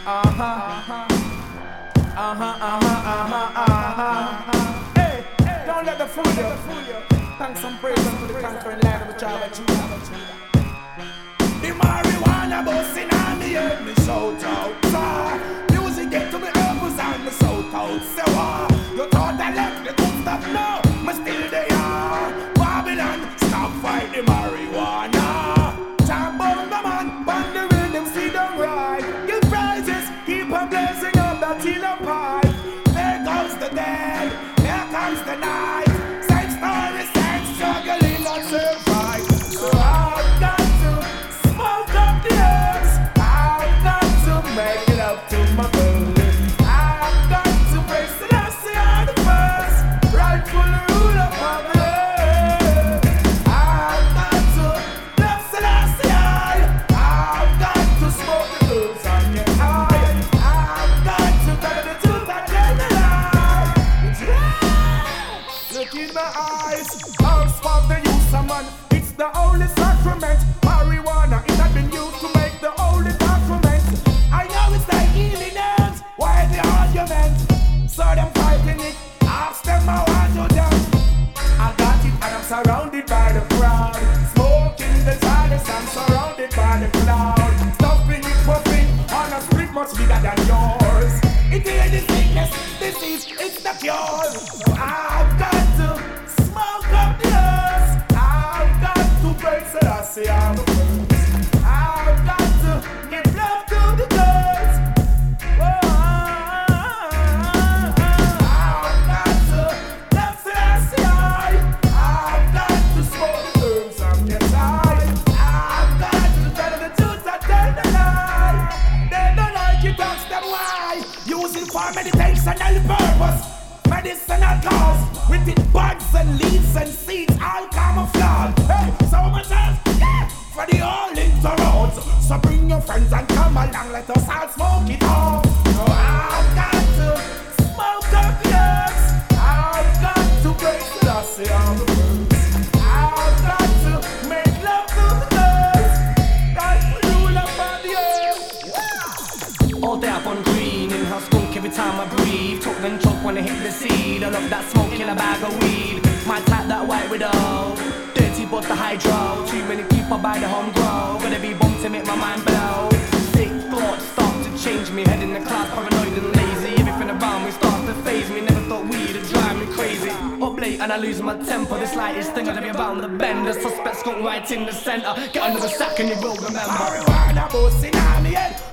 Hey, don't let the fool you. Thanks and praise unto the conquering land of the tribe of Judah. The marijuana busting on me head, me shout out. Music get to me elbows and me shout out. Say you thought I left the good stuff, no, me still there. Babylon, stop fight the marijuana. Jump on the man, on the rhythm, see them right. Give prizes, keep on blazing up that till a pipe. There goes the dead, here comes the night. Same story, same struggling, not survive. So I've got to smoke up the herbs. I've got to make it up to my bird. I've got to praise the last year the first, rightful ruler of the earth. I've got to love the last year. I've got to smoke the herbs and get high. I've got to tell the truth and tell the lie. Look in my eyes, herbs for the use of man. It's the only sacrament. Marijuana, it had been used to make the holy sacrament. I know it's like healing herbs. Why the argument? So them fighting it. Ask them how I do them. I got it and I'm surrounded by the crowd. Smoking the silence, I'm surrounded by the cloud. Stuffing it, puffing on a split much bigger than yours. It is the sickness, disease, it's the cure. So I've got to smoke up the earth. I've got to praise the last year of the first. I've got to give love to the girls. I've got to love the last year. I've got to smoke the herbs and get high. I've got to tell the truth and tell the lie. They don't like it, ask them why. Use it for medicinal purpose, medicinal cause. With it buds and leaves and seeds, all camouflage. Hey, so much else, yeah, for the all roads. So bring your friends and come along, let us all smoke it off. So I've got to smoke up the herbs. I've got to break the last year of the birds. I've got to make love to the girls. Right for you, love on the earth. All day up on green, inhale skunk every time I breathe. Talk then choke when I hit the seed. I love that smoke in a bag of weed. My type that white widow, dirty but the hydro. Too many people buy the home grow. Gotta be bumped to make my mind blow. Sick thoughts start to change me. Head in the class, paranoid and lazy. Everything around me starts to phase me. Never thought we'd drive me crazy. Up late and I lose my temper. The slightest thing I'll be around the bend. The suspect skunk right in the center. Get under the sack and you will remember. Marijuana busting on me head.